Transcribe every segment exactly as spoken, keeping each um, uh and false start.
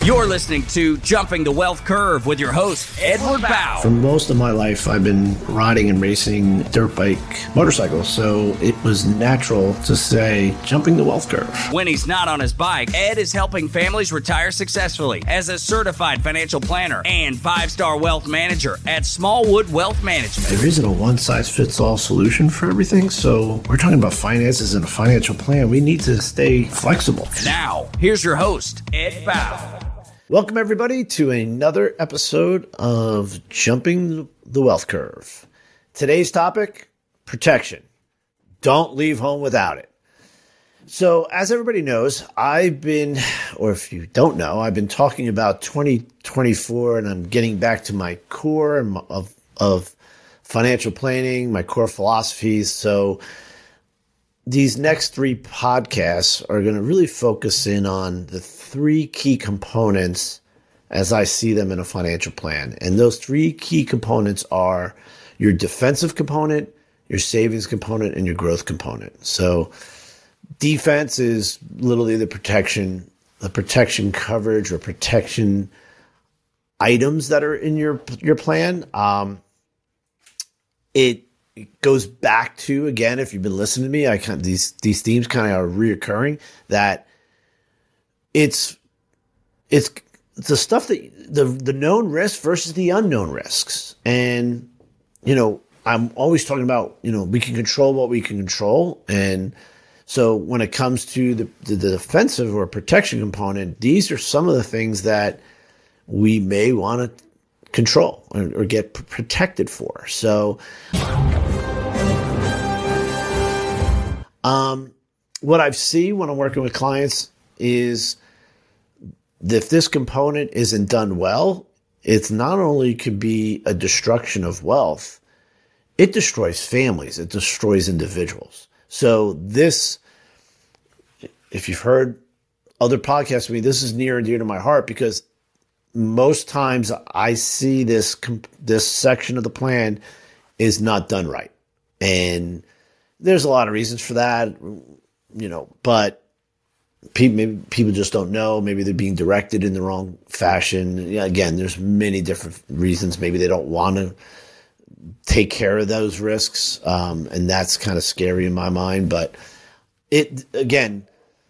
You're listening to Jumping the Wealth Curve with your host, Edward Bao. For most of my life, I've been riding and racing dirt bike motorcycles, so it was natural to say jumping the wealth curve. When he's not on his bike, Ed is helping families retire successfully as a certified financial planner and five-star wealth manager at Smallwood Wealth Management. There isn't a one-size-fits-all solution for everything, so we're talking about finances and a financial plan. We need to stay flexible. Now, here's your host, Ed Bao. Welcome, everybody, to another episode of Jumping the Wealth Curve. Today's topic, protection. Don't leave home without it. So, as everybody knows, I've been, or if you don't know, I've been talking about twenty twenty-four, and I'm getting back to my core of, of financial planning, my core philosophies. So, these next three podcasts are going to really focus in on the three key components as I see them in a financial plan. And those three key components are your defensive component, your savings component, and your growth component. So defense is literally the protection, the protection coverage or protection items that are in your, your plan. Um, it It goes back to, again, if you've been listening to me, I kind of, these these themes kind of are reoccurring, that it's it's the stuff that the the known risks versus the unknown risks. And, you know, I'm always talking about, you know, we can control what we can control. And so when it comes to the, the, the defensive or protection component, these are some of the things that we may want to control or, or get p- protected for. So Um, what I've seen when I'm working with clients is if this component isn't done well, it's not only could be a destruction of wealth, it destroys families, it destroys individuals. So this, if you've heard other podcasts with me, this is near and dear to my heart because most times I see this, this section of the plan is not done right. And there's a lot of reasons for that, you know, but people, maybe people just don't know. Maybe they're being directed in the wrong fashion. Yeah, again, there's many different reasons. Maybe they don't want to take care of those risks, um, and that's kind of scary in my mind. But it again,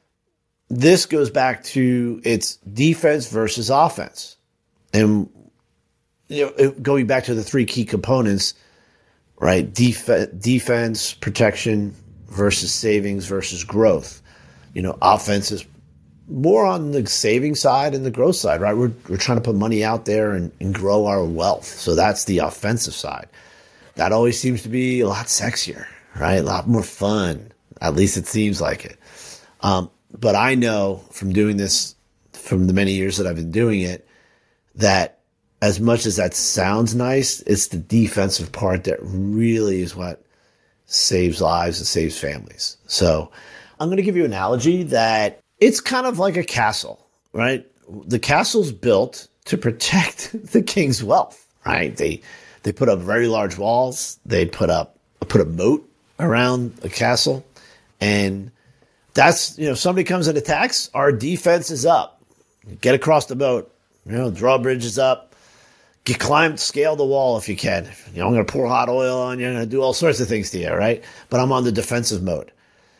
this goes back to it's defense versus offense, and you know, it, going back to the three key components. Right, Def- defense, protection versus savings versus growth. You know, offense is more on the saving side and the growth side, right? We're we're trying to put money out there and, and grow our wealth. So that's the offensive side. That always seems to be a lot sexier, right? A lot more fun. At least it seems like it. Um, but I know from doing this, from the many years that I've been doing it, that as much as that sounds nice, it's the defensive part that really is what saves lives and saves families. So I'm going to give you an analogy that it's kind of like a castle, right? The castle's built to protect the king's wealth, right? They they put up very large walls. They put up put a moat around the castle. And that's, you know, if somebody comes and attacks, our defense is up. Get across the moat, you know, drawbridge is up. You climb, scale the wall if you can. You know, I'm going to pour hot oil on you. I'm going to do all sorts of things to you, right? But I'm on the defensive mode.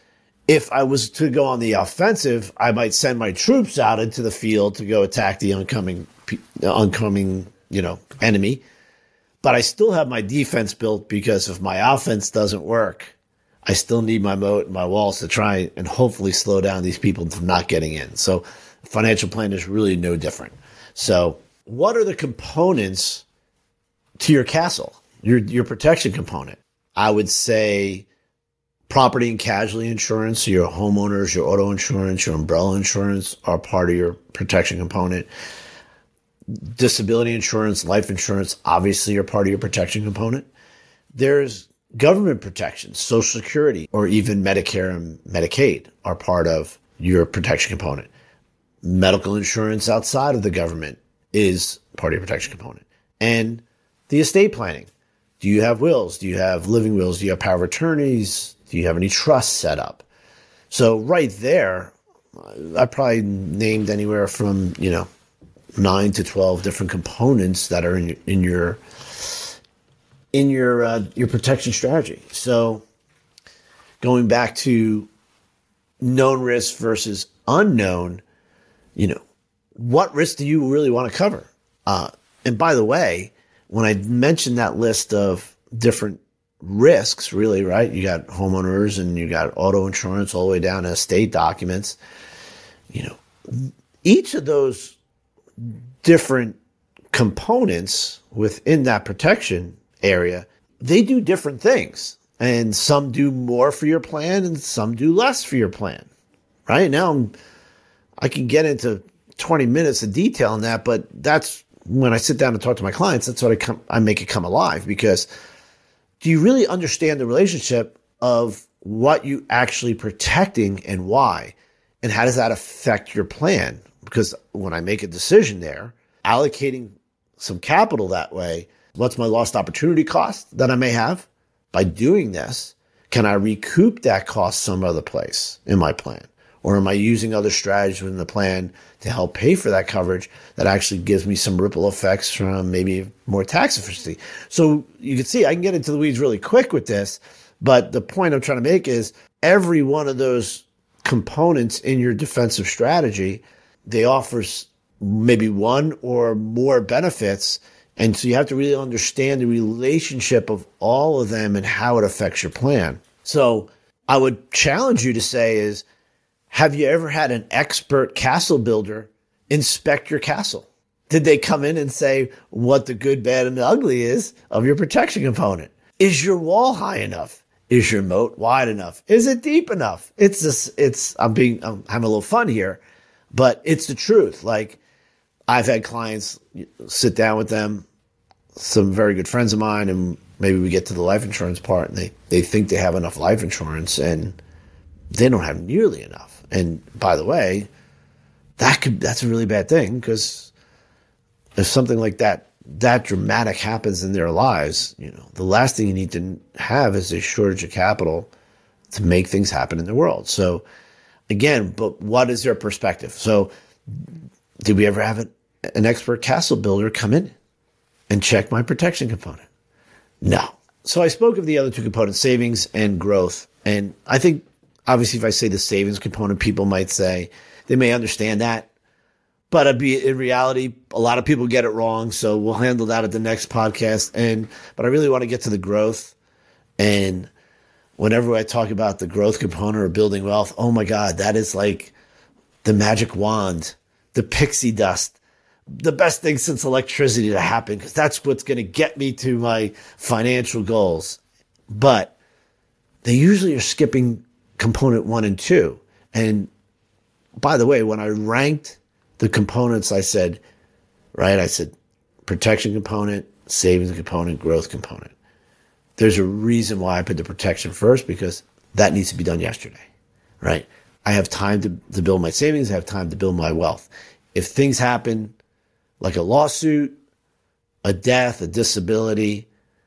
If I was to go on the offensive, I might send my troops out into the field to go attack the oncoming, oncoming, you know, enemy. But I still have my defense built because if my offense doesn't work, I still need my moat and my walls to try and hopefully slow down these people from not getting in. So financial plan is really no different. So what are the components to your castle, your your protection component? I would say property and casualty insurance, so your homeowners, your auto insurance, your umbrella insurance are part of your protection component. Disability insurance, life insurance, obviously are part of your protection component. There's government protection, Social Security, or even Medicare and Medicaid are part of your protection component. Medical insurance outside of the government is part of your protection component. And the estate planning. Do you have wills? Do you have living wills? Do you have power of attorneys? Do you have any trusts set up? So right there, I probably named anywhere from, you know, nine to twelve different components that are in your, in your, in your, uh, your protection strategy. So going back to known risk versus unknown, you know, what risk do you really want to cover? Uh, and by the way, when I mentioned that list of different risks, really, right? You got homeowners and you got auto insurance all the way down to estate documents. You know, each of those different components within that protection area, they do different things. And some do more for your plan and some do less for your plan. Right now, I'm, I can get into twenty minutes of detail on that, but that's when I sit down and talk to my clients, that's what I come, I make it come alive, because do you really understand the relationship of what you actually protecting and why? And how does that affect your plan? Because when I make a decision there, allocating some capital that way, what's my lost opportunity cost that I may have by doing this? Can I recoup that cost some other place in my plan? Or am I using other strategies within the plan to help pay for that coverage that actually gives me some ripple effects from maybe more tax efficiency? So you can see I can get into the weeds really quick with this, but the point I'm trying to make is every one of those components in your defensive strategy, they offer maybe one or more benefits. And so you have to really understand the relationship of all of them and how it affects your plan. So I would challenge you to say is, have you ever had an expert castle builder inspect your castle? Did they come in and say what the good, bad, and the ugly is of your protection component? Is your wall high enough? Is your moat wide enough? Is it deep enough? It's this, it's, I'm being, I'm having a little fun here, but it's the truth. Like, I've had clients sit down with them, some very good friends of mine, and maybe we get to the life insurance part and they, they think they have enough life insurance and they don't have nearly enough. And by the way, that could, that's a really bad thing, because if something like that, that dramatic happens in their lives, you know, the last thing you need to have is a shortage of capital to make things happen in the world. So again, but what is their perspective? So did we ever have an, an expert castle builder come in and check my protection component? No. So I spoke of the other two components, savings and growth. And I think, obviously, if I say the savings component, people might say they may understand that, but I'd be, in reality, a lot of people get it wrong. So we'll handle that at the next podcast. And, but I really want to get to the growth. And whenever I talk about the growth component or building wealth, oh my God, that is like the magic wand, the pixie dust, the best thing since electricity to happen, because that's what's going to get me to my financial goals. But they usually are skipping component one and two. And by the way, when I ranked the components, I said, right, I said protection component, savings component, growth component. There's a reason why I put the protection first, because that needs to be done yesterday, right? I have time to, to build my savings. I have time to build my wealth. If things happen like a lawsuit, a death, a disability,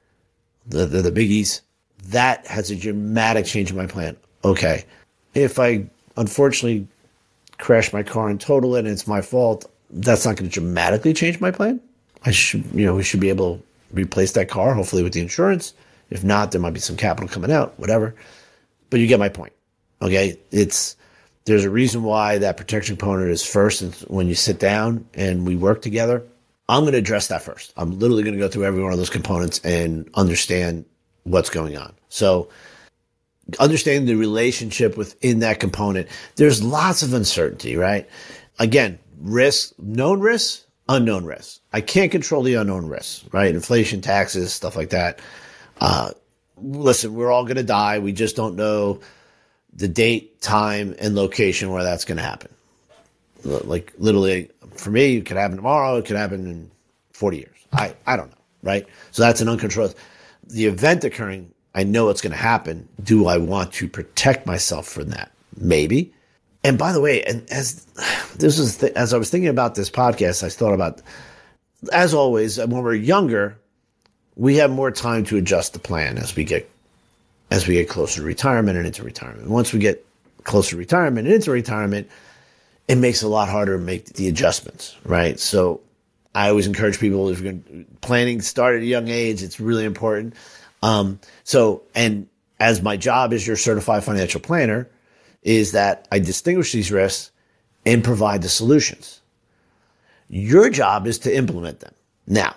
the, the, the biggies, that has a dramatic change in my plan. Okay, if I unfortunately crash my car and total it and it's my fault, that's not going to dramatically change my plan. I should, you know, we should be able to replace that car, hopefully with the insurance. If not, there might be some capital coming out, whatever. But you get my point. Okay, it's, there's a reason why that protection component is first. And when you sit down and we work together, I'm going to address that first. I'm literally going to go through every one of those components and understand what's going on. So understanding the relationship within that component, there's lots of uncertainty, right? Again, risk, known risks, unknown risks. I can't control the unknown risks, right? Inflation, taxes, stuff like that. Uh, listen, we're all going to die. We just don't know the date, time, and location where that's going to happen. Like literally, for me, it could happen tomorrow. It could happen in forty years. I, I don't know, right? So that's an uncontrolled. The event occurring, I know it's going to happen. Do I want to protect myself from that? Maybe. And by the way, and as this is th- as I was thinking about this podcast, I thought about, as always, when we're younger, we have more time to adjust the plan as we get as we get closer to retirement and into retirement. Once we get closer to retirement and into retirement, it makes it a lot harder to make the adjustments, right? So I always encourage people, if you're going to, planning start at a young age, it's really important. Um, so, and as my job as your certified financial planner, is that I distinguish these risks and provide the solutions. Your job is to implement them. Now,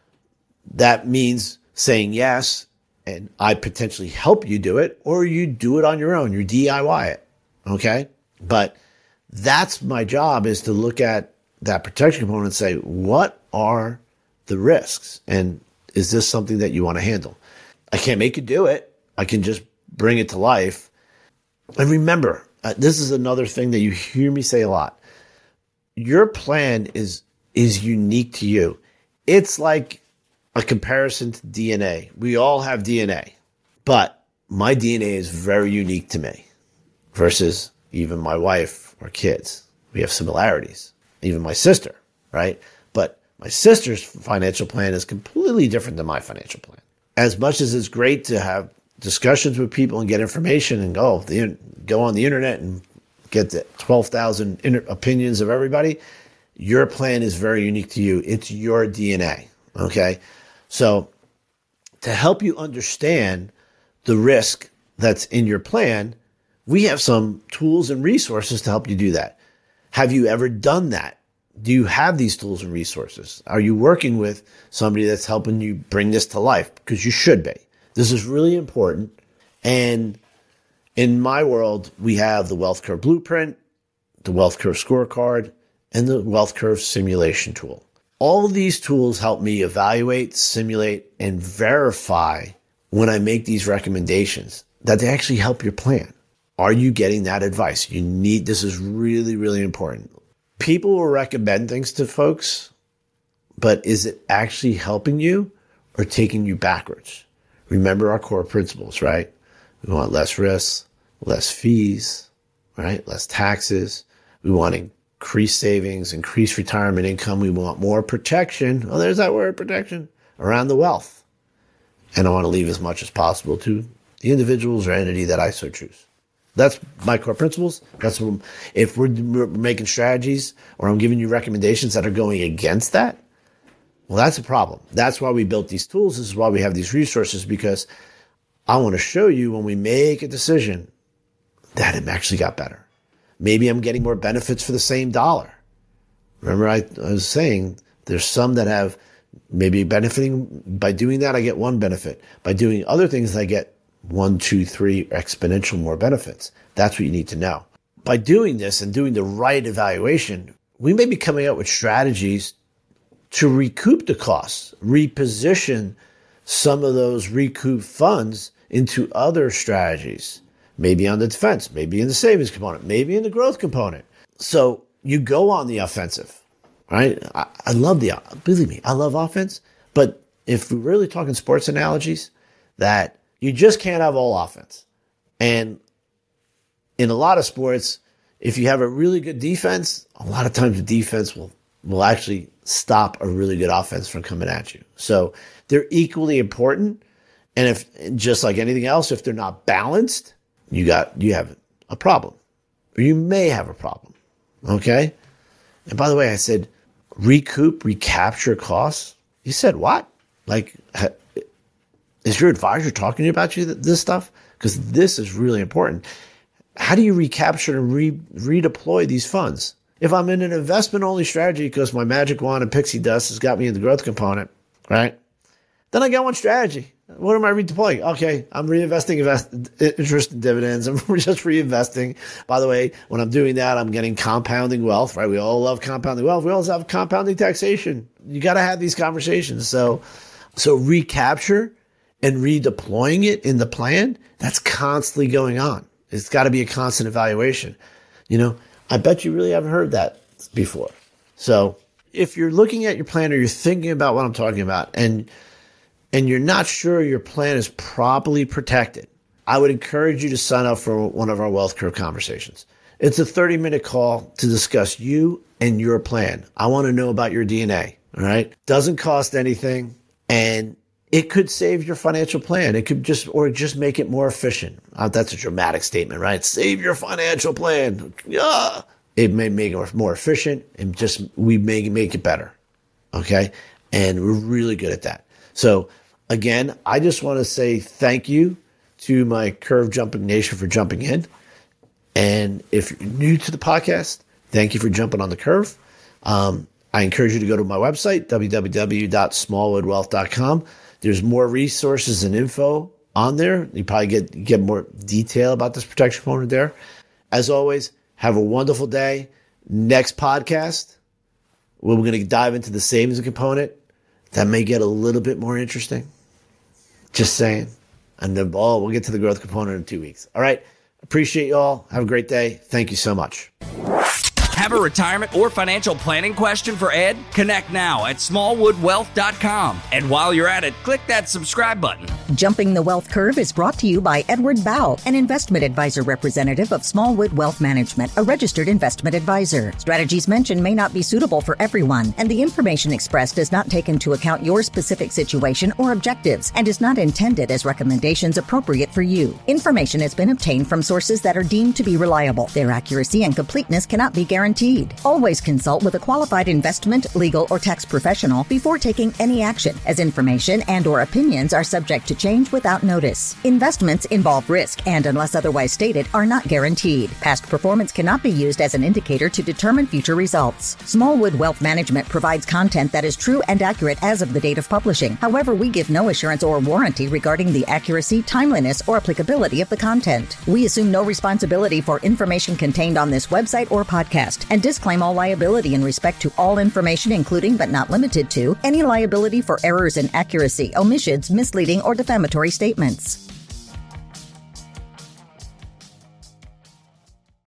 that means saying yes, and I potentially help you do it, or you do it on your own. You D I Y it, okay? But that's my job, is to look at that protection component and say, what are the risks? And is this something that you want to handle? I can't make you do it. I can just bring it to life. And remember, uh, this is another thing that you hear me say a lot. Your plan is is unique to you. It's like a comparison to D N A. We all have D N A, but my D N A is very unique to me versus even my wife or kids. We have similarities, even my sister, right? But my sister's financial plan is completely different than my financial plan. As much as it's great to have discussions with people and get information and go, the, go on the internet and get the twelve thousand inter- opinions of everybody, your plan is very unique to you. It's your D N A, okay? So to help you understand the risk that's in your plan, we have some tools and resources to help you do that. Have you ever done that? Do you have these tools and resources? Are you working with somebody that's helping you bring this to life? Because you should be. This is really important. And in my world, we have the Wealth Curve Blueprint, the Wealth Curve Scorecard, and the Wealth Curve Simulation Tool. All of these tools help me evaluate, simulate, and verify when I make these recommendations that they actually help your plan. Are you getting that advice? You need, this is really, really important. People will recommend things to folks, but is it actually helping you or taking you backwards? Remember our core principles, right? We want less risks, less fees, right? Less taxes. We want increased savings, increased retirement income. We want more protection. Oh, there's that word, protection, around the wealth. And I want to leave as much as possible to the individuals or entity that I so choose. That's my core principles. That's what, if we're making strategies or I'm giving you recommendations that are going against that, well, that's a problem. That's why we built these tools. This is why we have these resources, because I want to show you when we make a decision that it actually got better. Maybe I'm getting more benefits for the same dollar. Remember, I, I was saying there's some that have maybe benefiting by doing that. I get one benefit. By doing other things, I get one, two, three exponential more benefits. That's what you need to know. By doing this and doing the right evaluation, we may be coming up with strategies to recoup the costs, reposition some of those recouped funds into other strategies, maybe on the defense, maybe in the savings component, maybe in the growth component. So you go on the offensive, right? I, I love the, believe me, I love offense. But if we're really talking sports analogies, that you just can't have all offense. And in a lot of sports, if you have a really good defense, a lot of times the defense will, will actually stop a really good offense from coming at you. So they're equally important. And if, just like anything else, if they're not balanced, you got, you have a problem, or you may have a problem. Okay. And by the way, I said, recoup, recapture costs. You said what? Like, is your advisor talking to you about you this stuff? Because this is really important. How do you recapture and re- redeploy these funds? If I'm in an investment-only strategy because my magic wand and pixie dust has got me in the growth component, right? Then I got one strategy. What am I redeploying? Okay, I'm reinvesting invest, interest and dividends. I'm just reinvesting. By the way, when I'm doing that, I'm getting compounding wealth, right? We all love compounding wealth. We also have compounding taxation. You got to have these conversations. So, so recapture and redeploying it in the plan, that's constantly going on. It's got to be a constant evaluation. You know, I bet you really haven't heard that before. So if you're looking at your plan or you're thinking about what I'm talking about and and you're not sure your plan is properly protected, I would encourage you to sign up for one of our Wealth Curve conversations. It's a thirty-minute call to discuss you and your plan. I want to know about your D N A, all right? Doesn't cost anything, and it could save your financial plan. It could just, or just make it more efficient. Uh, that's a dramatic statement, right? Save your financial plan. Yeah. It may make it more efficient, and just we may make it better. Okay, and we're really good at that. So again, I just want to say thank you to my Curve Jumping Nation for jumping in. And if you're new to the podcast, thank you for jumping on the curve. Um, I encourage you to go to my website, w w w dot smallwood wealth dot com. There's more resources and info on there. You probably get get more detail about this protection component there. As always, have a wonderful day. Next podcast, we're going to dive into the savings component. That may get a little bit more interesting. Just saying. And then, oh, we'll get to the growth component in two weeks. All right. Appreciate you all. Have a great day. Thank you so much. Have a retirement or financial planning question for Ed? Connect now at smallwood wealth dot com. And while you're at it, click that subscribe button. Jumping the Wealth Curve is brought to you by Edward Bow, an investment advisor representative of Smallwood Wealth Management, a registered investment advisor. Strategies mentioned may not be suitable for everyone, and the information expressed does not take into account your specific situation or objectives and is not intended as recommendations appropriate for you. Information has been obtained from sources that are deemed to be reliable. Their accuracy and completeness cannot be guaranteed. Always consult with a qualified investment, legal, or tax professional before taking any action, as information and or opinions are subject to change without notice. Investments involve risk and, unless otherwise stated, are not guaranteed. Past performance cannot be used as an indicator to determine future results. Smallwood Wealth Management provides content that is true and accurate as of the date of publishing. However, we give no assurance or warranty regarding the accuracy, timeliness, or applicability of the content. We assume no responsibility for information contained on this website or podcast, and disclaim all liability in respect to all information, including but not limited to any liability for errors in accuracy, omissions, misleading, or defamatory statements.